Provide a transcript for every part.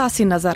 پس نظر.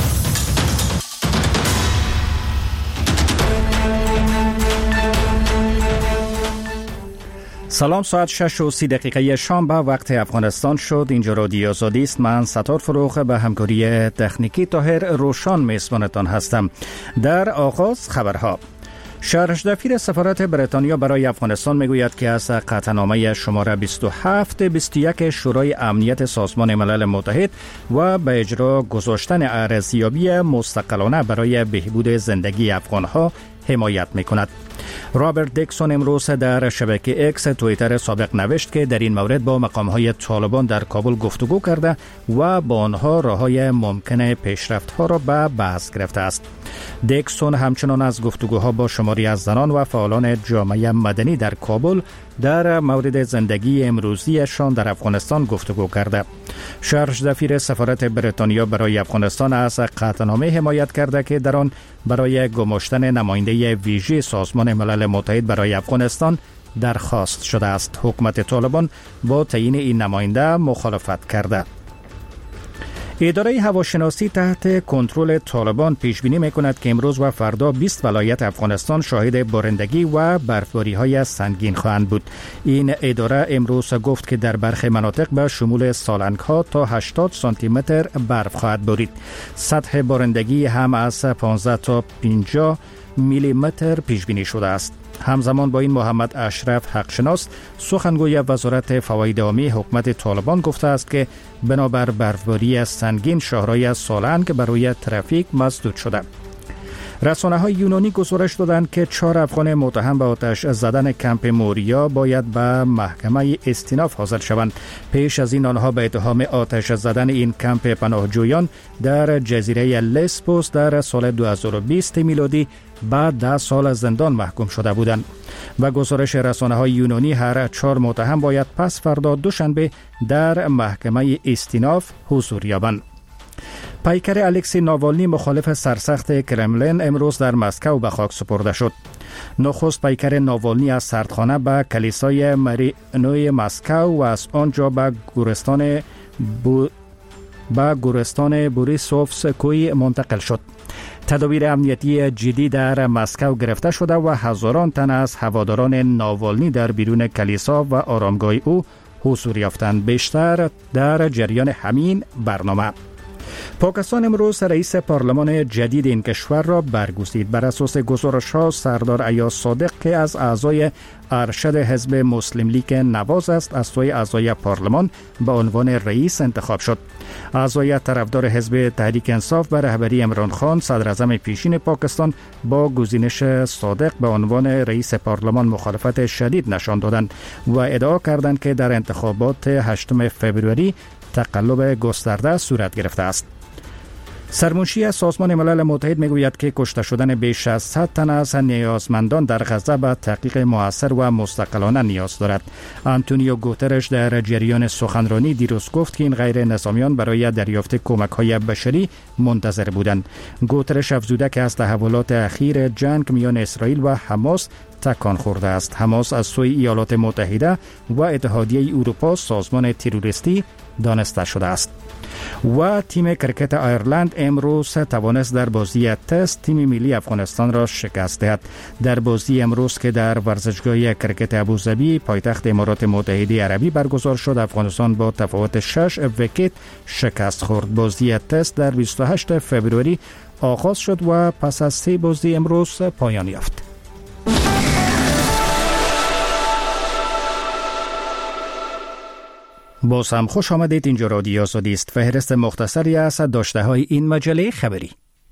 سلام، ساعت 6:30 شام به وقت افغانستان شد. اینجا رادیو آزادی است. من ستار فروغ به همکاری تکنیکی طاهر روشان میزبانتان هستم. در آغاز خبرها. شرح‌دفیر سفارت بریتانیا برای افغانستان میگوید که از قطعنامه شماره 27-21 شورای امنیت سازمان ملل متحد و به اجرا گذاشتن ارزیابی مستقلانه برای بهبود زندگی افغانها حمایت میکند. رابرت دیکسون امروز در شبکه اکس توییتر سابق نوشت که در این مورد با مقام‌های طالبان در کابل گفتگو کرده و با آنها راه‌های ممکن پیشرفت‌ها را به بحث گرفته است. دیکسون همچنان از گفتگوها با شماری از زنان و فعالان جامعه مدنی در کابل در مورد زندگی امروزیشان در افغانستان گفتگو کرده. شرح‌دفیر سفارت بریتانیا برای افغانستان از قطعنامه حمایت کرده که در آن برای گماشتن نماینده ویژه سازمان ملل متحد برای افغانستان درخواست شده است. حکومت طالبان با تعیین این نماینده مخالفت کرده. اداره هواشناسی تحت کنترل طالبان پیش بینی می‌کند که امروز و فردا 20 ولایت افغانستان شاهد بارندگی و برفباری‌های سنگین خواهند بود. این اداره امروز گفت که در برخی مناطق به شمول سالنگ‌ها تا 80 سانتی متر برف خواهد بارید. سطح بارندگی هم از 15 تا 50 میلی متر پیش بینی شده است. همزمان با این محمد اشرف حقشناس سخنگوی وزارت فواید عامی حکومت طالبان گفته است که بنابر برفباری سنگین شهرهای سالنگ برای ترافیک مسدود شده. رسانه‌های یونانی گزارش دادند که 4 افغان متهم به آتش زدن کمپ موریا باید به محکمه استیناف حاضر شوند. پیش از این آنها به اتهام آتش زدن این کمپ پناهجویان در جزیره لسبوس در سال 2020 میلادی بعد 10 سال زندان محکوم شده بودند. و گزارش رسانه‌های یونانی هر 4 متهم باید پس فردا دوشنبه در محکمه استیناف حضور یابند. پیکر الکسی ناوالنی مخالف سرسخت کرملین امروز در مسکو به خاک سپرده شد. نخست پیکر ناوالنی از سردخانه به کلیسای مارینوی مسکو و از آنجا به گورستان بوریسوفسکوی منتقل شد. تدابیر امنیتی جدی در مسکو گرفته شده و هزاران تن از هواداران ناوالنی در بیرون کلیسا و آرامگاه او حضور یافتند. بیشتر در جریان همین برنامه. پاکستان امروز رئیس پارلمان جدید این کشور را برگزید. بر اساس گزارش‌ها سردار ایاز صادق که از اعضای ارشد حزب مسلم لیگ نواز است از سوی اعضای پارلمان به عنوان رئیس انتخاب شد. اعضای طرفدار حزب تحریک انصاف به رهبری عمران خان صدر اعظم پیشین پاکستان با گزینش صادق به عنوان رئیس پارلمان مخالفت شدید نشان دادند و ادعا کردند که در انتخابات 8 فوریه تقلب گسترده صورت گرفته است. سرمنشی سازمان ملل متحد میگوید که کشته شدن بیش از 100 تن از نیازمندان در غزه به تحقیق موثر و مستقلانه نیاز دارد. آنتونیو گوترش در جریان سخنرانی دیروز گفت که این غیر نظامیان برای دریافت کمک‌های بشری منتظر بودند. گوترش افزوده که از تحولات اخیر جنگ میان اسرائیل و حماس تکان خورده است. حماس از سوی ایالات متحده و اتحادیه اروپا سازمان تروریستی دانسته شده است. و تیم کرکت آیرلند امروز توانست در بازی تست تیم ملی افغانستان را شکست دهد. در بازی امروز که در ورزشگاه کرکت ابوظبی پایتخت امارات متحده عربی برگزار شد، افغانستان با تفاوت 6 ویکت شکست خورد. بازی تست در 28 فوریه آغاز شد و پس از 3 بازی امروز پایان یافت. باز هم خوش آمدید. اینجا رادیو آزادی است. فهرست مختصری از داشته‌های این مجله خبری.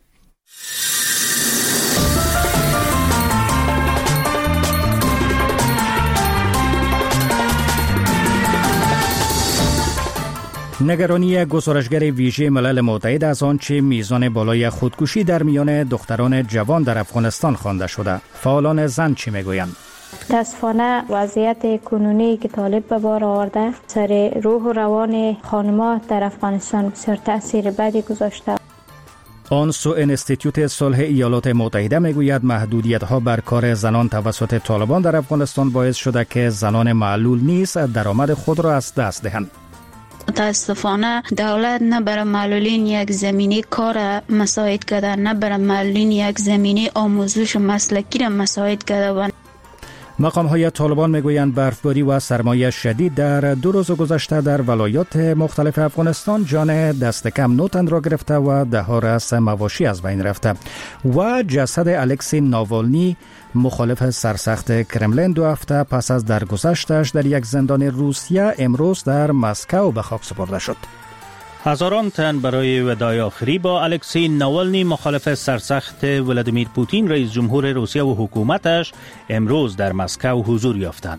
نگرانی گزارشگر ویژه ملل متحد از آنچه میزان بالای خودکشی در میان دختران جوان در افغانستان خوانده شده. فعالان زن چی میگویند؟ متاسفانه وضعیت کنونی که طالب به بار آورده سر روح و روان خانم‌ها در افغانستان بسیار تأثیر بدی گذاشته. آنسو انستیتوت صلح ایالات متحده میگوید محدودیت‌ها بر کار زنان توسط طالبان در افغانستان باعث شده که زنان معلول نیز درآمد خود را از دست دهند. متاسفانه دولت نه برای معلولین یک زمینه کار مساعد کرده، نه برای معلولین یک زمینه آموزش مسلکی را مساعد کرده. مقام‌های طالبان میگویند برفباری و سرمایه شدید در 2 روز گذشته در ولایات مختلف افغانستان جان دست کم 9 تن را گرفته و ده‌ها رأس مواشی از بین رفته و جسد الکسی ناوالنی مخالف سرسخت کرملین 2 هفته پس از درگذشتش در یک زندان روسیه امروز در مسکو به خاک سپرده شد. هزاران تن برای وداع آخری با الکسی ناوالنی مخالف سرسخت ولادیمیر پوتین رئیس جمهور روسیه و حکومتش امروز در مسکو حضور یافتند.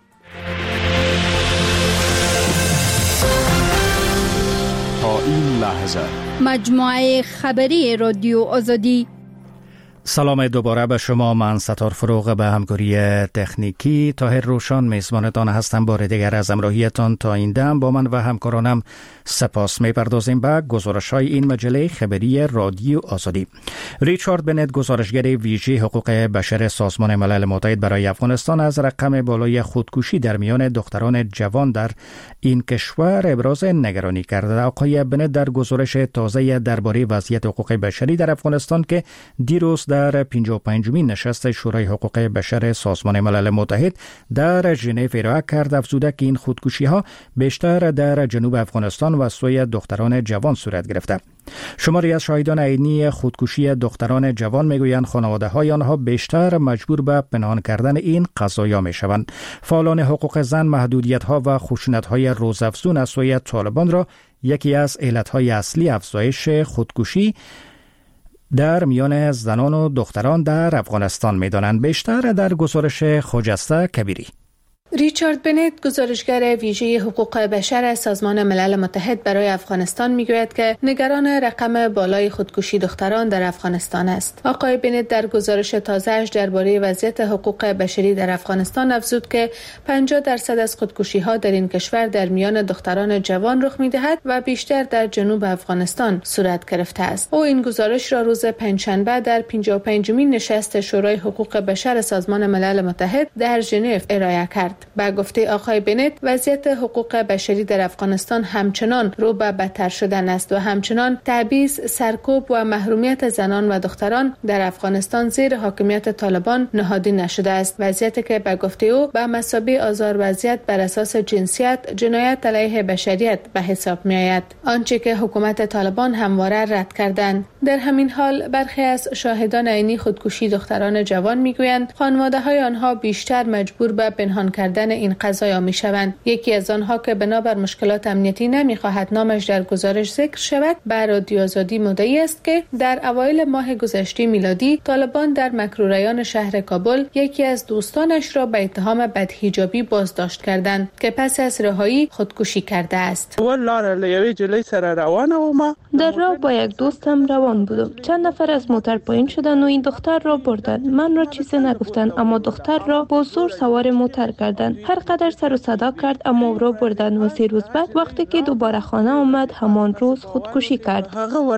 تا این لحظه مجموعه خبری رادیو آزادی. سلام دوباره به شما. من ستار فروغ به همکاری تکنیکی طاهر روشان میزبانتان هستم. بار دیگر از همراهیتان تا این دم با من و همکارانم سپاس. میپردازیم به گزارش‌های این مجله خبری رادیو آزادی. ریچارد بنت، گزارشگر ویژه حقوق بشر سازمان ملل متحد برای افغانستان، از رقم بالای خودکشی در میان دختران جوان در این کشور ابراز نگرانی کرده. آقای بنت در گزارش تازه درباره وضعیت حقوق بشری در افغانستان که دیروز در 55مین نشست شورای حقوق بشر سازمان ملل متحد در ژنو ارائه کرد، افزوده که این خودکشی‌ها بیشتر در جنوب افغانستان و سوی دختران جوان صورت گرفته. شماری از شاهدان عینی خودکشی دختران جوان میگویند خانواده‌های آنها بیشتر مجبور به پنهان کردن این قضایا میشوند. فعالان حقوق زن محدودیت‌ها و خشونت‌های روزافزون از سوی طالبان را یکی از علت‌های اصلی افزایش خودکشی در میان زنان و دختران در افغانستان می‌دانند. بیشتر در گزارش خجسته کبیری. ریچارد بنت، گزارشگر ویژه حقوق بشر سازمان ملل متحد برای افغانستان میگوید که نگران رقم بالای خودکشی دختران در افغانستان است. آقای بنت در گزارش تازه‌اش درباره وضعیت حقوق بشری در افغانستان افزود که 50% از خودکشی‌ها در این کشور در میان دختران جوان رخ می‌دهد و بیشتر در جنوب افغانستان صورت گرفته است. او این گزارش را روز پنجشنبه در 55مین نشست شورای حقوق بشر سازمان ملل متحد در ژنو ارائه کرد. با گفته آقای بنت، وضعیت حقوق بشری در افغانستان همچنان رو به بدتر شدن است و همچنان تبعیض، سرکوب و محرومیت زنان و دختران در افغانستان زیر حاکمیت طالبان نهادینه نشده است. وضعیتی که به گفته او به مثابه آزارورزیت بر اساس جنسیت، جنایت علیه بشریت به حساب می آید، آنچه که حکومت طالبان همواره رد کردند. در همین حال برخی از شاهدان عینی خودکشی دختران جوان میگویند خانواده‌های آنها بیشتر مجبور به پنهان کردن این قضایا میشوند. یکی از آنها که بنابر مشکلات امنیتی نمیخواهد نامش در گزارش ذکر شود، به رادیو آزادی مدعی است که در اوایل ماه گذشته میلادی طالبان در مکروریان شهر کابل یکی از دوستانش را به اتهام بدحجابی بازداشت کردند که پس از رهایی خودکشی کرده است. در راه با یک دوستم روان بودم. چند نفر از موتر پایین شدن و این دختر را بردن. من را چیزی نگفتن، اما دختر را با زور سوار موتر کردن. هر قدر سر و صدا کرد اما او را بردن و 3 روز بعد وقتی که دوباره خانه آمد همان روز خودکشی کرد.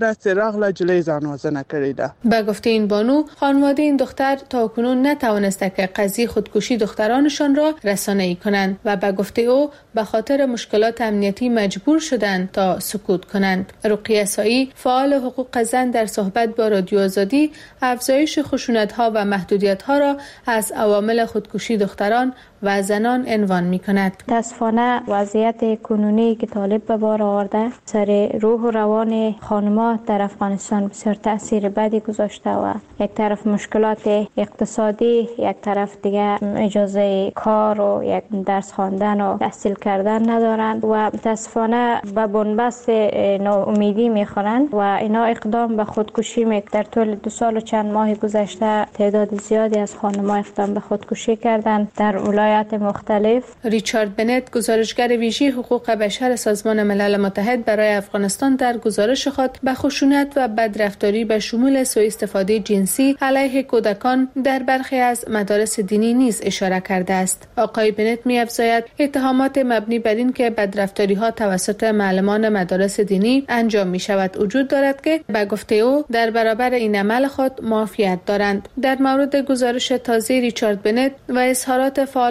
به گفته این بانو، خانواده این دختر تاکنون نتوانسته که قضیه خودکشی دخترانشان را رسانه‌ای کنند و به گفته او به خاطر مشکلات امنیتی مجبور شدند تا سکوت کنند. رقیه سایی، فعال حقوق زن، در صحبت با رادیو آزادی افزایش خشونت‌ها و محدودیت‌ها را از عوامل خودکشی دختران و زنان عنوان می‌کند. متاسفانه وضعیت کنونی که طالب به بار آورده سر روح و روان خانم‌ها در افغانستان بسیار تأثیر بدی گذاشته و یک طرف مشکلات اقتصادی، یک طرف دیگه اجازه کار و یک درس خواندن و تحصیل کردن ندارند و متاسفانه به بنبست ناامیدی می‌خورند و اینا اقدام به خودکشی در طول 2 سال و چند ماه گذشته تعداد زیادی از خانم‌ها اقدام به خودکشی کردند در ولایات مختلف. ریچارد بنت، گزارشگر ویژه حقوق بشر سازمان ملل متحد برای افغانستان، در گزارش خود به خشونت و بدرفتاری به شمول سوء استفاده جنسی علیه کودکان در برخی از مدارس دینی نیز اشاره کرده است. آقای بنت می‌افزاید اتهامات مبنی بر این که بدرفتاری‌ها توسط معلمان مدارس دینی انجام می‌شود وجود دارد که به گفته او در برابر این عمل خود معافیت دارند. در مورد گزارش تازه ریچارد بنت و اظهارات فعالان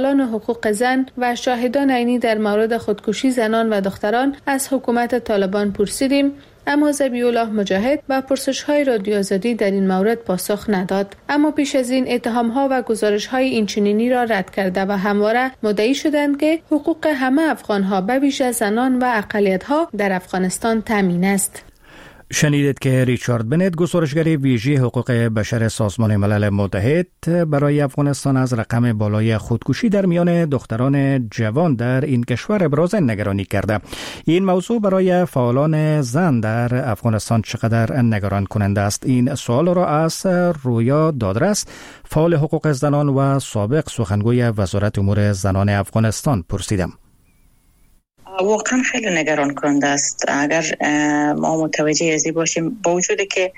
فعالان حقوق زن و شاهدان عینی در مورد خودکشی زنان و دختران از حکومت طالبان پرسیدیم، اما ذبیح‌الله مجاهد و پرسش‌های رادیو آزادی در این مورد پاسخ نداد. اما پیش از این اتهام‌ها و گزارش‌های اینچنینی را رد کرده و همواره مدعی شدند که حقوق همه افغان‌ها به ویژه زنان و اقلیت‌ها در افغانستان تامین است. شنیدید که ریچارد بنت، گزارشگر ویژه حقوق بشر سازمان ملل متحد، برای افغانستان از رقم بالای خودکشی در میان دختران جوان در این کشور ابراز نگرانی کرده. این موضوع برای فعالان زن در افغانستان چقدر نگران کننده است؟ این سوال را از رویا دادرس، فعال حقوق زنان و سابق سخنگوی وزارت امور زنان افغانستان پرسیدم. واقعا خیلی نگران کننده است اگر ما متوجه ازی باشیم، با وجودی که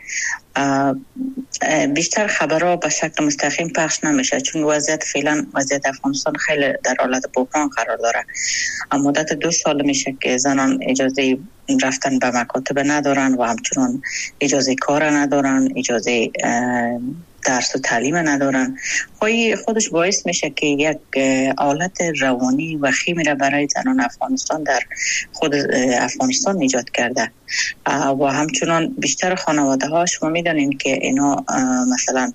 بیشتر خبرها به شکل مستقیم پخش نمیشه، چون وضعیت افغانستان خیلی در حالت بحران قرار داره. مدت 2 سال میشه که زنان اجازه رفتن به مکاتب ندارن و همچنان اجازه کار ندارن، اجازه درس و تعلیم ندارن. خودش باعث میشه که یک حالت روانی وخیمی را برای زنان افغانستان در خود افغانستان ایجاد کرده و همچنان بیشتر خانواده ها شما میدونین که اینا مثلا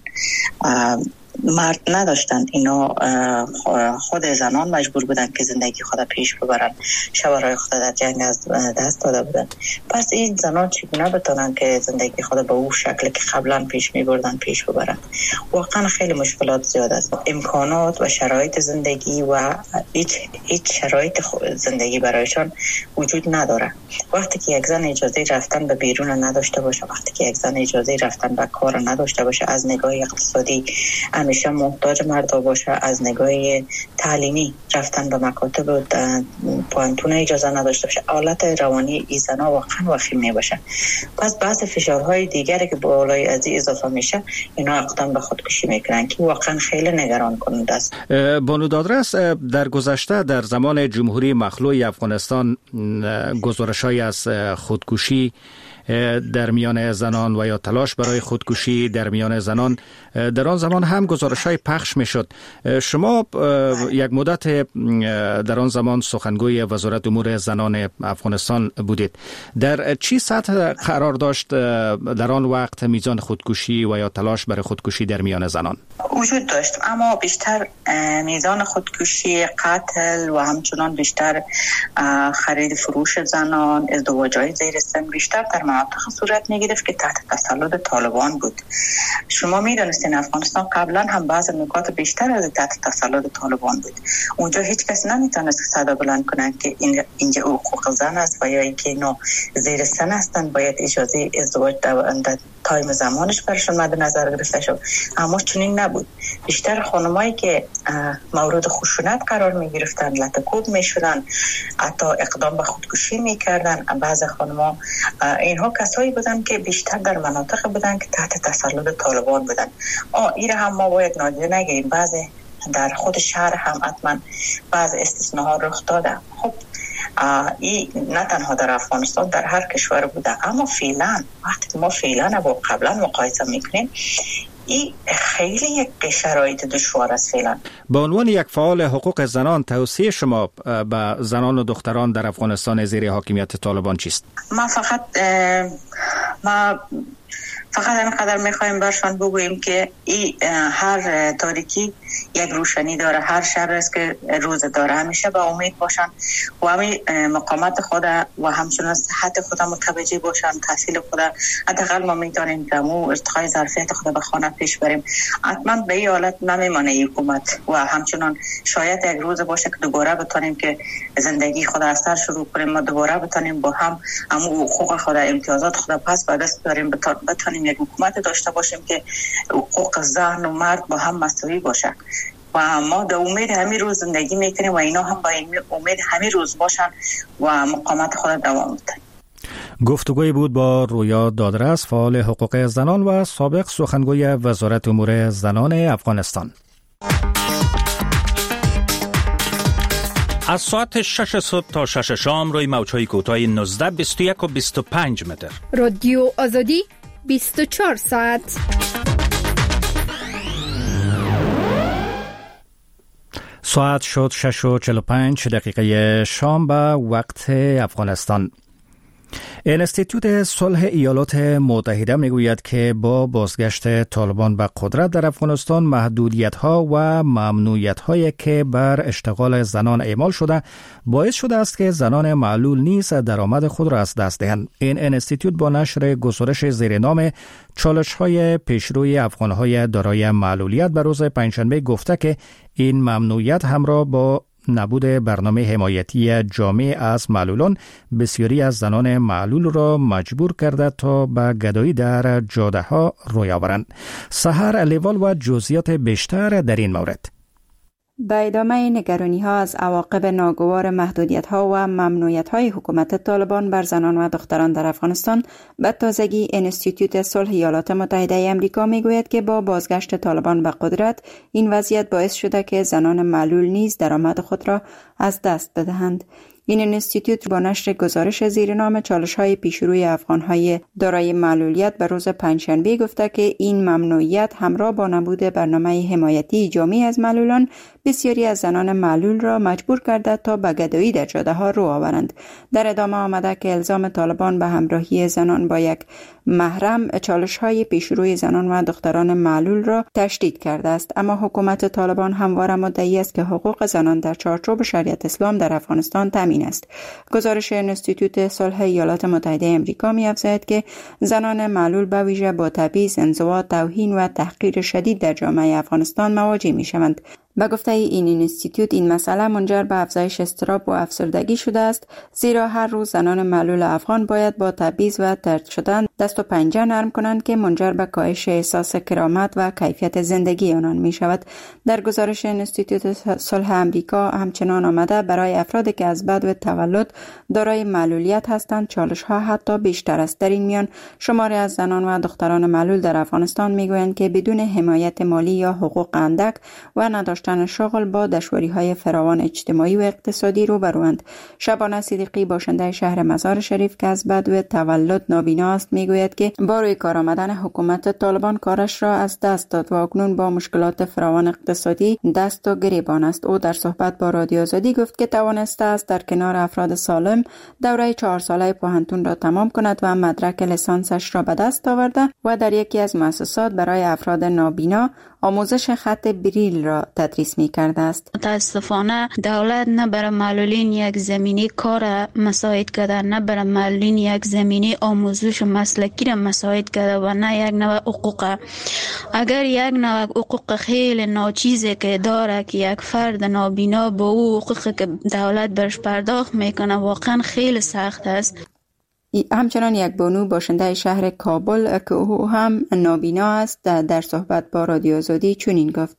مرد نداشتن، اینا خود زنان مجبور بودن که زندگی خود پیش ببرن، شوهرای خود در جنگ از دست داده بودن. پس این زنان چگونه بتونن که زندگی خود به اون شکل که قبلا پیش میبردن پیش ببرن؟ واقعا خیلی مشکلات زیاد است. امکانات و شرایط زندگی و هیچ شرایط زندگی برایشان وجود نداره. وقتی که یک زن اجازه رفتن به بیرون نداشته باشه، وقتی که یک زن اجازه رفتن به کار نداشته باشه، از نگاه اقتصادی همیشه محتاج مردا باشه، از نگاه تعلیمی رفتن به مکاتب و پوانتون اجازه نداشته باشه، حالت روانی این زنا واقعا وخیم میباشه. پس بعض فشارهای دیگری که بالای از اضافه میشه، اینا اقدام به خودکشی میکنن که واقعا خیلی نگران کننده است. بانو دادرس، در گذشته در زمان جمهوری مخلوع افغانستان گزارش‌های از خودکشی در میان زنان و یا تلاش برای خودکشی در میان زنان در آن زمان هم گزارش‌های پخش می‌شد. شما یک مدت در آن زمان سخنگوی وزارت امور زنان افغانستان بودید. در چی سطح قرار داشت در آن وقت میزان خودکشی و یا تلاش برای خودکشی در میان زنان؟ وجود داشت، اما بیشتر میزان خودکشی، قتل و همچنان بیشتر خرید فروش زنان، ازدواج‌های زیر سن بیشتر در مناطق صورت می‌گرفت که تحت تسلط طالبان بود. شما می‌دانستین افغانستان قبلا هم بعض نکات بیشتر از تحت تسلط طالبان بود. اونجا هیچ کس نمیتونست صدا بلند کنه که اینجا حقوق زن است و یا اینکه اینا زیر سن هستند، باید اجازه ازدواج در تایم زمانش برشون مد نظر گرفته شد. اما چنین نبود. بیشتر خانمایی که مورد خشونت قرار می‌گرفتن، لطکوب می‌شدن، حتی اقدام به خودکشی می‌کردن. بعض خانم‌ها اینها کسایی بودن که بیشتر در مناطق بودن که تحت تسلط طالبان بودن. این هم ما باید نادیده نگیریم. بعضی در خود شهر هم حتما بعض استثناءات رخ داده. خب این نه تنها در افغانستان، در هر کشور بوده. اما فعلا وقتی ما فعلا با قبلا مقایسه میکنیم، این خیلی یک شرایط دشوار است فعلا. به عنوان یک فعال حقوق زنان، توصیه شما به زنان و دختران در افغانستان زیر حاکمیت طالبان چیست؟ ما فقط اینقدر میخوایم برشان بگوییم که هر تاریکی یک روشنی داره، هر شب است که روز داره. همیشه با امید باشن و همین مقامات خود و همچنان صحت خود متوجه باشن، تحصیل خود. حداقل ما میدانیم که مو ارتقای ظرفیت خود به خانه پیش بریم. حتما به این حالت نمیمانه حکومت و همچنان شاید یک روز باشه که دوباره بتونیم که زندگی خود از سر شروع کنیم، ما دوباره بتونیم با هم حقوق خود، امتیازات خود پس به دست بیاریم، بتونیم یک حکومت داشته باشیم که حقوق زن و مرد با هم مساوی باشه. و ما در امید همین روز زندگی میکنیم و اینا هم با امید همین روز باشن و مقامات خود دوام بدن. گفتگوی بود با رویا دادرس، فعال حقوق زنان و سابق سخنگوی وزارت امور زنان افغانستان. از ساعت 6 صبح تا 6 شام روی موج‌های کوتاه 19، 21 و 25 متر. رادیو آزادی 24 ساعت. ساعت شد 6:45 شام به وقت افغانستان. انستیتوت صلح ایالات متحده میگوید که با بازگشت طالبان به قدرت در افغانستان محدودیت‌ها و ممنوعیت‌هایی که بر اشتغال زنان اعمال شده باعث شده است که زنان معلول نیز درآمد خود را از دست دهند. این انستیتوت با نشر گزارش زیر نام چالش‌های پیشروی افغان‌های دارای معلولیت به روز پنجشنبه گفته که این ممنوعیت همراه با نبود برنامه حمایتی جامع از معلولان بسیاری از زنان معلول را مجبور کرده تا به گدایی در جاده ها روی آورند. سحر لیوال و جزئیات بیشتر در این مورد. به ادامه نگرانی ها از عواقب ناگوار محدودیت ها و ممنوعیت های حکومت طالبان بر زنان و دختران در افغانستان، به تازگی انستیتوت صلح ایالات متحده آمریکا میگوید که با بازگشت طالبان به قدرت این وضعیت باعث شده که زنان معلول نیز درآمد خود را از دست بدهند. این انستیتوت با نشر گزارش زیر نام چالش‌های پیشروی افغان‌های دارای معلولیت به روز پنجشنبه گفته که این ممنوعیت همراه با نبود برنامه حمایتی جامع از معلولان بسیاری از زنان معلول را مجبور کرده تا به گدایی در جاده‌ها رو آورند. در ادامه آمده که الزام طالبان به همراهی زنان با یک محرم چالش‌های پیشروی زنان و دختران معلول را تشدید کرده است، اما حکومت طالبان همواره مدعی است که حقوق زنان در چارچوب شریعت اسلام در افغانستان تامین است. گزارش انستیتوت صلح ایالات متحده آمریکا می‌افزاید که زنان معلول به ویژه با تبعیض، انزوا، توهین و تحقیر شدید در جامعه افغانستان مواجه می‌شوند. به گفته این انستیتوت، این مسئله منجر به افزایش اضطراب و افسردگی شده است، زیرا هر روز زنان معلول افغان باید با تبعیض و طرد شدن دست و پنجه نرم کنند که منجر به کاهش احساس کرامت و کیفیت زندگی آنان می شود. در گزارش انستیتوت صلح آمریکا همچنان آمده برای افرادی که از بدو تولد دارای معلولیت هستند چالش ها حتی بیشتر است. در این میان شماری از زنان و دختران معلول در افغانستان میگویند که بدون حمایت مالی یا حقوق اندک و نداشتن شغل با دشواری‌های فراوان اجتماعی و اقتصادی روبروند. شبانه صدیقی باشنده شهر مزار شریف که از بدو تولد نابینا است میگوید که با روی کار آمدن حکومت طالبان کارش را از دست داد و اکنون با مشکلات فراوان اقتصادی دست و گریبان است. او در صحبت با رادیو آزادی گفت که توانسته است در کنار افراد سالم دوره 4 ساله پوهنتون را تمام کند و مدرک لیسانسش را به دست آورده و در یکی از مؤسسات برای افراد نابینا آموزش خط بریل را تدریس می کرده است. متاسفانه دولت نه برای معلولین یک زمینه کار مساعد کرده، نه برای معلولین یک زمینه آموزش مسلکی را مساعد کرده و نه یک نوع حقوق. اگر یک نوع حقوق خیلی ناچیزی که داره که یک فرد نابینا با او حقوقی که دولت برش پرداخت میکنه واقعا خیلی سخت است. همچنان یک بانو باشنده شهر کابل که او هم نابینا است در صحبت با رادیو آزادی چنین گفت: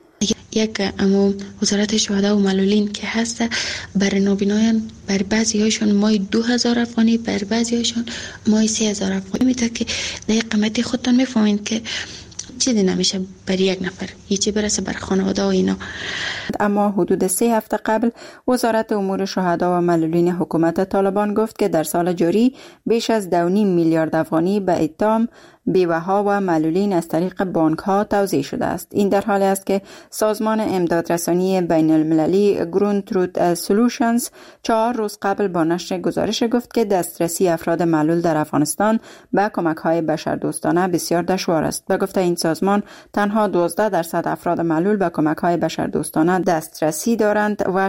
یک وزارت شهدا و معلولین که هست برای نابینایان بر بعضی هایشان مای 2000 افغانی، بر بعضی هایشان مای 3000 افغانی میده که در قیمت خودتان میفهمین که چیزی نمیشه برای یک نفر، هیچی برسه بر خانواده و اینا. اما حدود 3 هفته قبل وزارت امور شهدا و معلولین حکومت طالبان گفت که در سال جاری بیش از 2.5 میلیارد افغانی به ایتام بیوه‌ها و معلولین از طریق بانک‌ها توزیع شده است. این در حالی است که سازمان امدادرسانی بین المللی گرون تروت سولوشنز 4 روز قبل با نشر گزارش گفت که دسترسی افراد معلول در افغانستان به کمک‌های بشردوستانه بسیار دشوار است. به گفته این سازمان تنها 12% افراد معلول به کمک‌های بشردوستانه دسترسی دارند و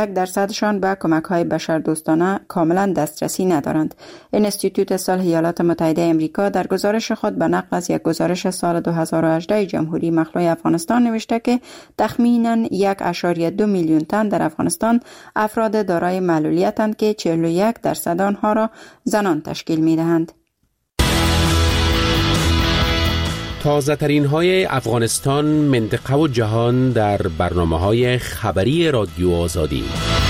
61% به کمک‌های بشردوستانه کاملا دسترسی ندارند. انستیتوت صلح ایالات متحده آمریکا در گزارش خود به نقل از یک گزارش سال 2018 جمهوری مخلوع افغانستان نوشته که تخمیناً 1.2 میلیون تن در افغانستان افراد دارای معلولیتند که 41% آنها را زنان تشکیل می‌دهند. تازه ترین های افغانستان، منطقه و جهان در برنامه‌های خبری رادیو آزادی.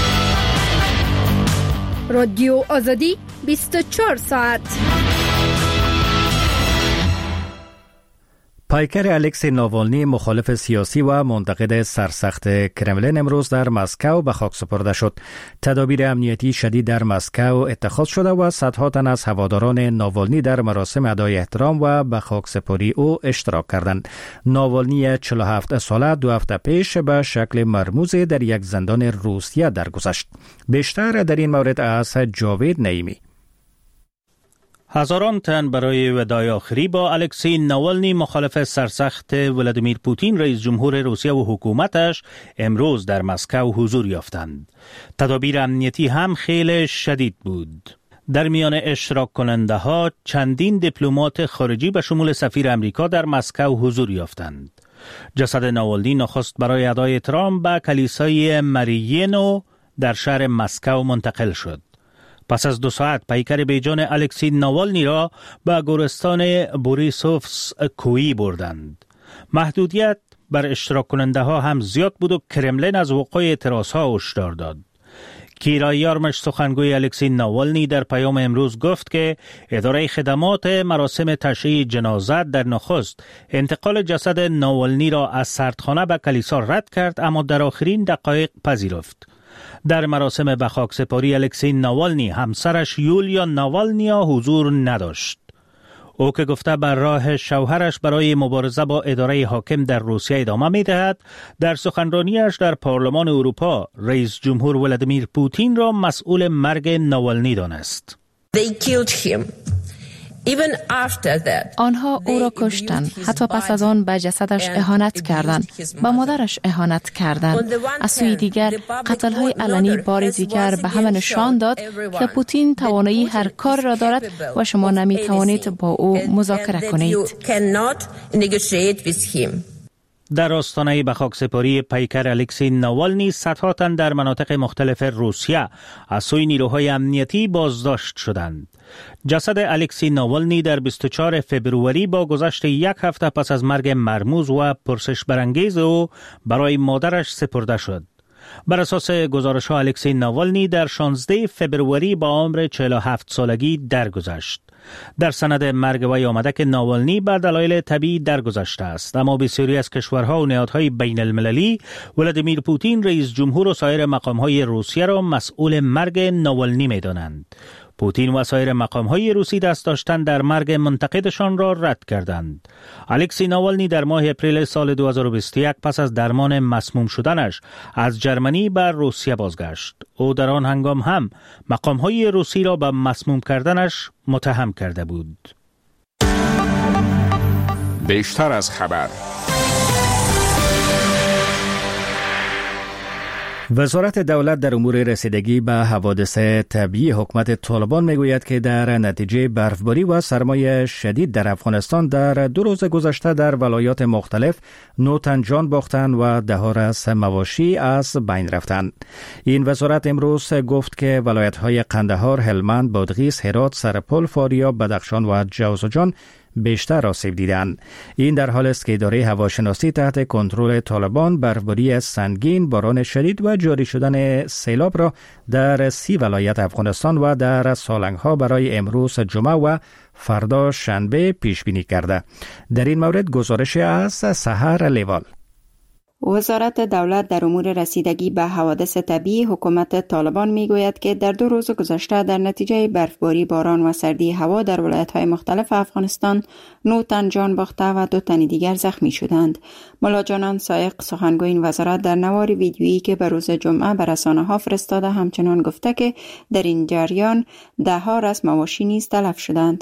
رادیو آزادی 24 ساعت. پیکر الکسی ناوالنی مخالف سیاسی و منتقد سرسخت کرملین امروز در مسکو به خاک سپرده شد. تدابیر امنیتی شدید در مسکو اتخاذ شده و صدها تن از هواداران ناوالنی در مراسم ادای احترام و به خاک سپاری او اشتراک کردند. ناوالنی 47 ساله 2 هفته پیش به شکل مرموز در یک زندان روسیه درگذشت. بیشتر در این مورد از جاوید نعیمی. هزاران تن برای وداع آخری با الکسی ناوالنی مخالف سرسخت ولادیمیر پوتین رئیس جمهور روسیه و حکومتش امروز در مسکو حضور یافتند. تدابیر امنیتی هم خیلی شدید بود. در میان اشتراک کننده ها چندین دیپلمات خارجی به شمول سفیر امریکا در مسکو حضور یافتند. جسد ناوالنی نخست برای ادای احترام به کلیسای مریینو در شهر مسکو منتقل شد. پس از 2 ساعت پیکر بیجان الکسی ناوالنی را به گورستان بوریسوفسکویی بردند. محدودیت بر اشتراک کننده ها هم زیاد بود و کرملین از وقوع اعتراض ها هشدار داد. کیرا یارمش سخنگوی الکسی ناوالنی در پیام امروز گفت که اداره خدمات مراسم تشییع جنازه در نخست انتقال جسد ناوالنی را از سردخانه به کلیسا رد کرد، اما در آخرین دقایق پذیرفت. در مراسم به خاک سپاری الکسی ناوالنی همسرش یولیا ناوالنیا حضور نداشت. او که گفته بر راه شوهرش برای مبارزه با اداره حاکم در روسیه ادامه می دهد، در سخنرانیش در پارلمان اروپا رئیس جمهور ولادیمیر پوتین را مسئول مرگ ناوالنی دانست. آنها او را کشتند. حتی پس از آن به جسدش اهانت کردند. به مادرش اهانت کردند. از سوی دیگر قتل‌های علنی بار دیگر به همه نشان داد که پوتین توانایی هر کار را دارد و شما نمی توانید با او مذاکره کنید. در آستانه به خاک سپاری پیکر الکسی ناوالنی صدها تن در مناطق مختلف روسیه از سوی نیروهای امنیتی بازداشت شدند. جسد الکسی ناوالنی در 24 فبروری با گذشت 1 هفته پس از مرگ مرموز و پرسش برانگیز او برای مادرش سپرده شد. بر اساس گزارش‌ها الکسی ناوالنی در 16 فبروری با عمر 47 سالگی درگذشت. در سند مرگ وی آمده که ناوالنی به دلایل طبیعی درگذشته است، اما بسیاری از کشورها و نهادهای بین المللی ولادیمیر پوتین رئیس جمهور و سایر مقام‌های روسیه را مسئول مرگ ناوالنی می‌دانند. پوتین و سایر مقام‌های روسی دست داشتن در مرگ منتقدشان را رد کردند. الکسی ناوالنی در ماه اپریل سال 2021 پس از درمان مسموم شدنش از جرمنی به روسیه بازگشت. او در آن هنگام هم مقام‌های روسی را به مسموم کردنش متهم کرده بود. بیشتر از خبر. وزارت دولت در امور رسیدگی به حوادث طبیعی حکومت طالبان میگوید که در نتیجه برفباری و سرمای شدید در افغانستان در 2 روز گذشته در ولایات مختلف 9 تن جان باختند و ده‌ها از مواشی از بین رفتند. این وزارت امروز گفت که ولایت‌های قندهار، هلمند، بادغیس، هرات، سرپل، فاریاب، بدخشان و جوزجان بیشتر آسیب دیدند. این در حال است که اداره هواشناسی تحت کنترل طالبان برفباری سنگین، باران شدید و جاری شدن سیلاب را در 30 ولایت افغانستان و در سالنگ‌ها برای امروز جمعه و فردا شنبه پیش بینی کرده. در این مورد گزارش از سحر لیوال. وزارت دولت در امور رسیدگی به حوادث طبیعی حکومت طالبان میگوید که در 2 روز گذشته در نتیجه برفباری، باران و سردی هوا در ولایت‌های مختلف افغانستان 9 تن جان باخته و 2 تن دیگر زخمی شدند. ملا جانان سایق سخنگوی این وزارت در نوار ویدیویی که به روز جمعه به رسانه‌ها فرستاده همچنان گفته که در این جریان 10 از مواشی نیز تلف شدند.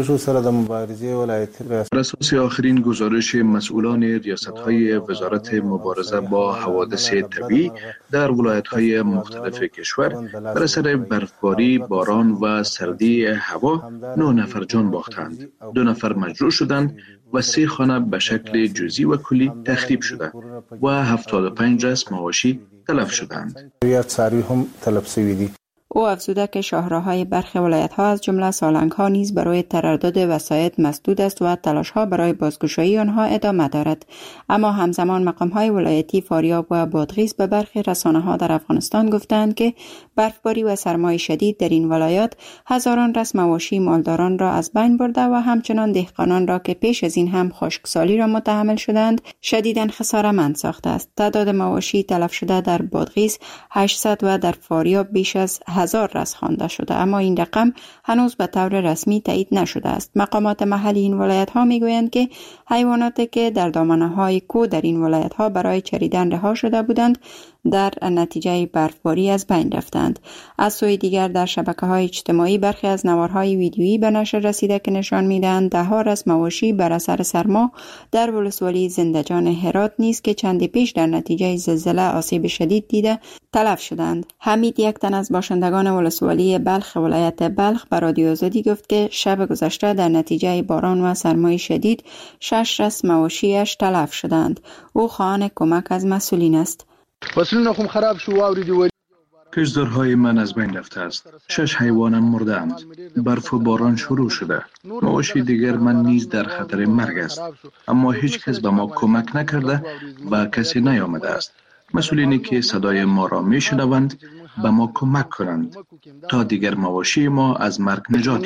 بر اساس آخرین گزارش مسئولان ریاست‌های وزارت مبارزه با حوادث طبیعی در ولایت‌های مختلف کشور بر اثر برفباری، باران و سردی هوا 9 نفر جان باختند، 2 نفر مجروح شدند و 3 خانه به شکل جزئی و کلی تخریب شده و 75 مواشی تلف شدند. او افزوده که شاهراهای برخی ولایت‌ها از جمله سالنگ‌ها نیز برای تردد وسایط مسدود است و تلاش‌ها برای بازگشایی آنها ادامه دارد. اما همزمان مقام‌های ولایتی فاریاب و بادغیس به برخی رسانه‌ها در افغانستان گفتند که برفباری و سرمای شدید در این ولایات هزاران رس مواشی مالداران را از بین برده و همچنان دهقانان را که پیش از این هم خشکسالی را متحمل شدند شدیداً خساره‌مند ساخته است. تعداد مواشی تلف شده در بادغیس 800 و در فاریاب بیش از 1000 رس خوانده شده، اما این رقم هنوز به طور رسمی تایید نشده است. مقامات محلی این ولایت‌ها میگویند که حیواناتی که در دامنه‌های کوه در این ولایت‌ها برای چریدن رها شده بودند در نتیجه برفباری از بین رفتند. از سوی دیگر در شبکه‌های اجتماعی برخی از نوارهای ویدیویی به نشر رسیده که نشان می‌دهند ده‌ها از مواشی بر اثر سرما در ولسوالی زندجان هرات نیز که چندی پیش در نتیجه زلزله آسیب شدید دیده تلف شدند. حمید، یک تن از باشندگان ولسوالی بلخ ولایت بلخ، به رادیو آزادی گفت که شب گذشته در نتیجه باران و سرمای شدید 6 رس مواشیش تلف شدند. او خواهان کمک از مسئولین است. فصلونه خو خراب شو واوریدی. کشتارهای من از بین رفته است. 6 حیوانم مردند. برف و باران شروع شده. مواشی دیگر من نیز در خطر مرگ است. اما هیچ کس به ما کمک نکرده و کسی نیامده است. مسئولینی که صدای ما را میشنوند به ما کمک کنند تا دیگر مواشی ما از مرگ نجات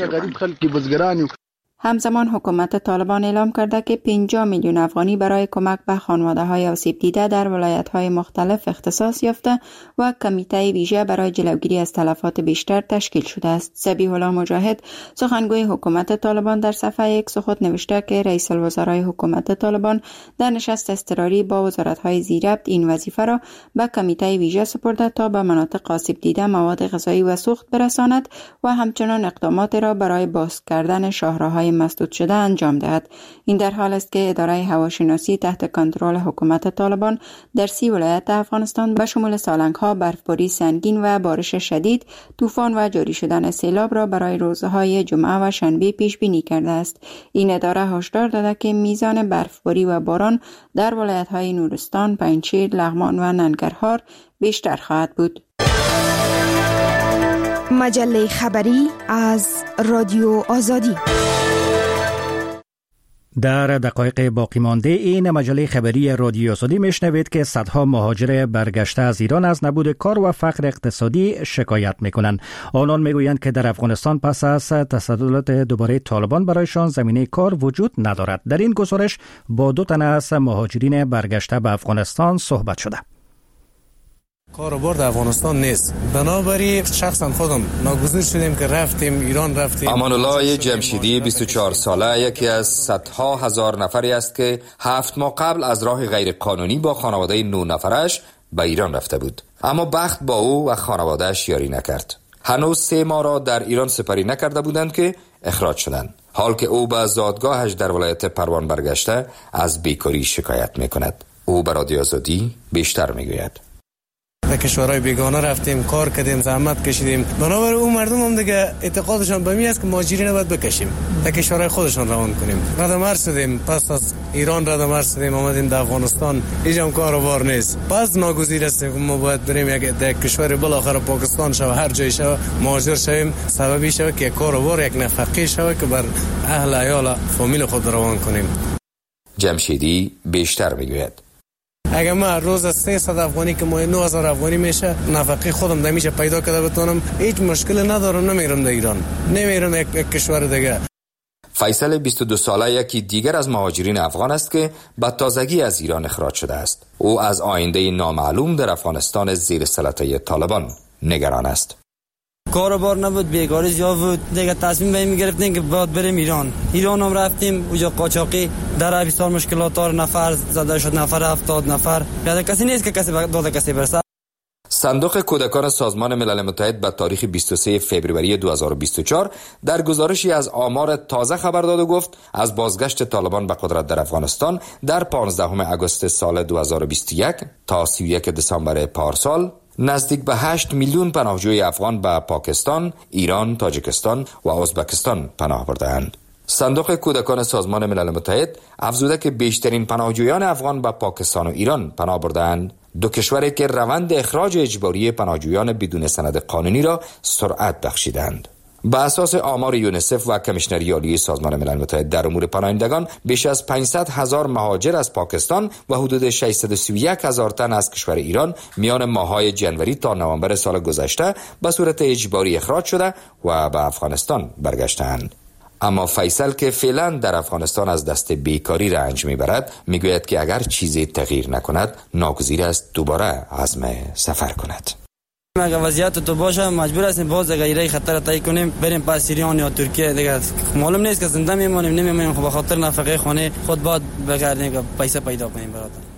یابند. همزمان حکومت طالبان اعلام کرده که 50 میلیون افغانی برای کمک به خانواده‌های آسیب دیده در ولایت‌های مختلف اختصاص یافته و کمیته ویژه برای جلوگیری از تلفات بیشتر تشکیل شده است. ذبیح الله مجاهد، سخنگوی حکومت طالبان، در صفحه یک سخن نوشته که رئیس الوزرای حکومت طالبان در نشست اضطراری با وزارت‌های زیربط این وظیفه را به کمیته ویژه سپرده تا به مناطق آسیب دیده مواد غذایی و سوخت برساند و همچنین اقدامات را برای باز کردن شاهراهای مسدود شده انجام دهد. این در حال است که اداره هواشناسی تحت کنترل حکومت طالبان در 30 ولایت افغانستان به شمول سالنگ‌ها، برفباری سنگین و بارش شدید، طوفان و جاری شدن سیلاب را برای روزهای جمعه و شنبه پیش بینی کرده است. این اداره هشدار داده که میزان برفباری و باران در ولایت‌های نورستان، پنجشیر، لغمان و ننگرهار بیشتر خواهد بود. مجله خبری از رادیو آزادی. در دقایق باقی مانده این مجله خبری رادیو آزادی میشنوید که صدها مهاجر برگشته از ایران از نبود کار و فقر اقتصادی شکایت میکنند. آنان میگویند که در افغانستان پس از تسلط دوباره طالبان برایشان زمینه کار وجود ندارد. در این گزارش با 2 تن از مهاجرین برگشته به افغانستان صحبت شده. کاروبار در افغانستان نیست، بنابراین شخصا خودم ناگزیر شدیم که رفتیم ایران. امان الله جمشیدی 24 ساله یکی از صدها هزار نفری است که 7 ماه قبل از راه غیر قانونی با خانواده 9 نفرش به ایران رفته بود، اما بخت با او و خانوادهش یاری نکرد. هنوز 3 ماه را در ایران سپری نکرده بودند که اخراج شدند، حال که او به زادگاهش در ولایت پروان برگشته از بیکاری شکایت میکند. او به رادیو آزادی بیشتر میگوید. به کشورهای بیگانه رفتیم، کار کردیم، زحمت کشیدیم، بنابراین اون مردم هم دیگه اعتقادشان به می است که مهاجری نباید بکشیم، به کشورهای خودشان روان کنیم. ردمرد شدیم، پس از ایران ردمرد شدیم، آمدیم در افغانستان، هیچ هم کاروبار نیست. پس ناگزیر هستیم که ما باید بریم یک کشور بالاخره پاکستان شو، هر جای شو مهاجر شویم، سببی شو که کاروبار، یک نفقه شو که بر اهل عیال فامیل خود روان کنیم. جمشیدی بیشتر میگوید. اگر من روز 300 افغانی که ماه 9000 افغانی میشه، نفقه خودم دمیشه پیدا کرده بتونم، هیچ مشکل ندارم، نمیرم در ایران، نمیرم یک کشور دیگه. فیصل 22 ساله یکی دیگر از مهاجرین افغان است که به تازگی از ایران اخراج شده است. او از آینده نامعلوم در افغانستان زیر سلطه طالبان نگران است. کاروبار نبود، بیکاری زیاد بود، دیگه تصمیم به این گرفتیم که باید بریم ایران هم رفتیم، اونجا قاچاقی در عربستان مشکلات دار، نفر زده شد، نفر 70 نفر، یاد کسی نیست که کسی داده کسی برسه. صندوق کودکان سازمان ملل متحد به تاریخ 23 فوریه 2024 در گزارشی از آمار تازه خبر داد و گفت از بازگشت طالبان به قدرت در افغانستان در 15 آگوست سال 2021 تا 31 دسامبر پارسال نزدیک به 8 میلیون پناهجوی افغان به پاکستان، ایران، تاجیکستان و ازبکستان پناه برده‌اند. صندوق کودکان سازمان ملل متحد افزوده که بیشترین پناهجویان افغان به پاکستان و ایران پناه برده‌اند. دو کشوری که روند اخراج اجباری پناهجویان بدون سند قانونی را سرعت بخشیدند. به اساس آمار یونیسف و کمیشنری عالی سازمان ملل متحد در امور پناهندگان، بیش از 500,000 مهاجر از پاکستان و حدود 631,000 تن از کشور ایران میان ماه‌های جنوری تا نوامبر سال گذشته به صورت اجباری اخراج شده و به افغانستان برگشتند. اما فیصل که فعلا در افغانستان از دست بیکاری رنج میبرد، میگوید که اگر چیزی تغییر نکند ناگزیر است دوباره عزم سفر کند. اگر وضعیت تو باشه مجبور هستیم باز غیره خطر طی کنیم بریم پس ایران یا ترکیه. دیگه معلوم نیست که زنده میمونیم نمیمونیم. خب به خاطر نفقه خانه خود باید بگردیم که پیسه پیدا کنیم برادر.